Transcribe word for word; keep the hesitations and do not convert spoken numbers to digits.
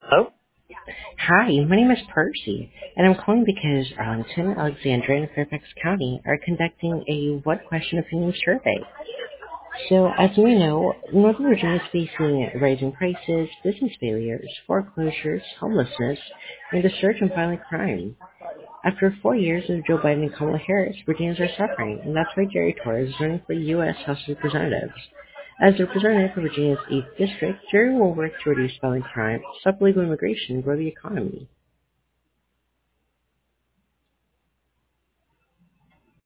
Oh, Hi, my name is Percy, and I'm calling because Arlington, Alexandria, and Fairfax County are conducting a What Question Opinion survey. So, as we know, Northern Virginia is facing rising prices, business failures, foreclosures, homelessness, and a surge in violent crime. After four years of Joe Biden and Kamala Harris, Virginians are suffering, and that's why Jerry Torres is running for U S House of Representatives. As the representative for Virginia's eighth District, Jerry will work to reduce violent crime, stop illegal immigration, and grow the economy.